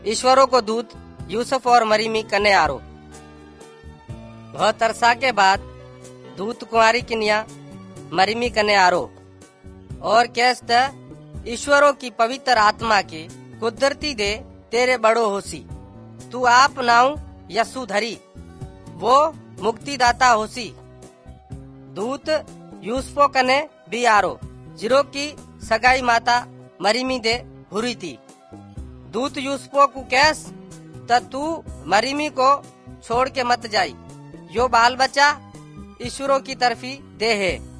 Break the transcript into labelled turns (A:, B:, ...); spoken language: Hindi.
A: ईश्वरों को दूत यूसुफ और मरीमी कने आरो। बहुत अरसा के बाद दूत कुंवारी किनिया मरीमी कने आरो और कैस ईश्वरों की पवित्र आत्मा के कुदरती दे तेरे बड़ो होसी, तू आप नाऊ यसु धरी, वो मुक्तिदाता होसी। दूत यूसुफो कने भी आरो, जिरो की सगाई माता मरीमी दे हुरी थी। दूत यूसुफो को कैस तू मरीमी को छोड़ के मत जाई, यो बाल बच्चा ईश्वरों की तरफी दे है।